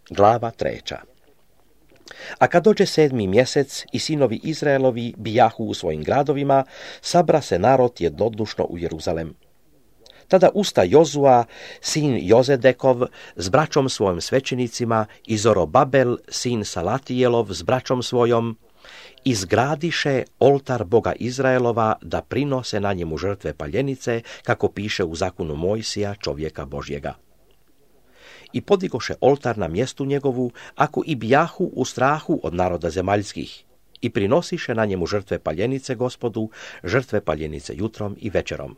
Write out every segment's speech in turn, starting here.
Glava 3. A kad dođe 7. mjesec i sinovi Izraelovi bijahu u svojim gradovima, sabra se narod jednodušno u Jeruzalem. Tada usta Jozua, sin Jozedekov, s braćom svojim svećenicima i Zorobabel, sin Salatijelov, s braćom svojom, izgradiše oltar Boga Izraelova da prinose na njemu žrtve paljenice, kako piše u zakonu Mojsija, čovjeka Božjega. I podigoše oltar na mjestu njegovu, ako i bijahu u strahu od naroda zemaljskih, i prinosiše na njemu žrtve paljenice Gospodu, žrtve paljenice jutrom i večerom.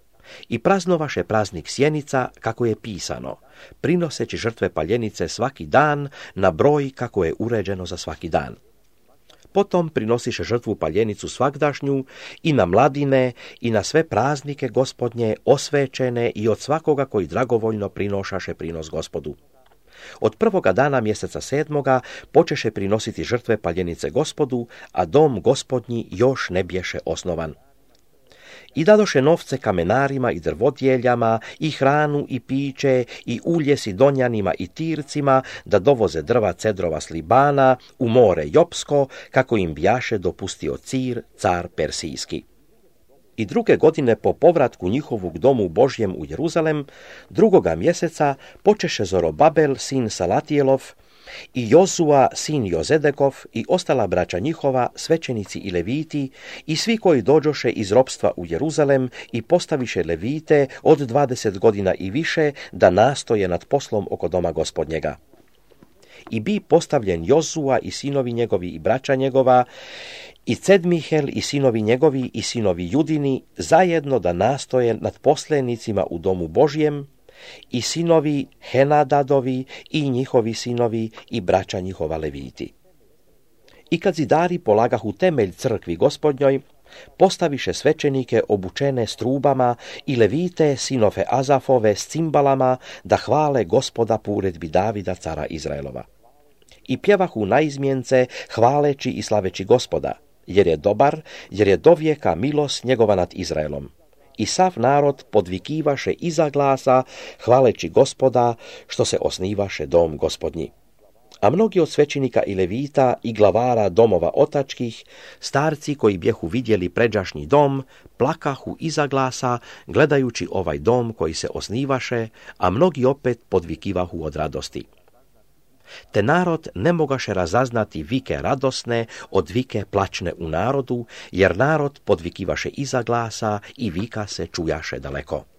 I praznovaše praznik sjenica, kako je pisano, prinoseći žrtve paljenice svaki dan na broj kako je uređeno za svaki dan. Potom prinosiše žrtvu paljenicu svagdašnju i na mladine i na sve praznike Gospodnje osvećene i od svakoga koji dragovoljno prinošaše prinos Gospodu. Od 1. dana mjeseca 7. počeše prinositi žrtve paljenice Gospodu, a dom Gospodnji još ne bješe osnovan. I dadoše novce kamenarima i drvodjeljama, i hranu i piće, i ulje Sidonjanima i Tircima, da dovoze drva cedrova s Libana u more Jopsko, kako im bjaše dopustio Cir, car Persijski. I 2. godine po povratku njihovog domu Božjem u Jeruzalem, 2. mjeseca počeše Zorobabel, sin Salatijelov, i Jozua, sin Jozedekov, i ostala braća njihova, svećenici i leviti, i svi koji dođoše iz ropstva u Jeruzalem, i postaviše levite od 20 godina i više, da nastoje nad poslom oko doma Gospodnjega. I bi postavljen Jozua i sinovi njegovi i braća njegova, i Cedmihel i sinovi njegovi i sinovi Judini, zajedno da nastoje nad poslenicima u domu Božjem, i sinovi Henadadovi i njihovi sinovi i braća njihova leviti. I kad zidari polagahu temelj crkvi Gospodnjoj, postaviše svećenike obučene s trubama i levite sinove Azafove s cimbalama, da hvale Gospoda po uredbi Davida, cara Izraelova. I pjevahu naizmjence, hvaleći i slaveći Gospoda, jer je dobar, jer je dovijeka milost njegova nad Izraelom. I sav narod podvikivaše iza glasa, hvaleći Gospoda, što se osnivaše dom Gospodnji. A mnogi od svećenika i levita i glavara domova otačkih, starci koji bjehu vidjeli pređašnji dom, plakahu iza glasa, gledajući ovaj dom koji se osnivaše, a mnogi opet podvikivahu od radosti. Te narod ne mogaše razaznati vike radosne od vike plačne u narodu, jer narod podvikivaše iza glasa i vika se čujaše daleko.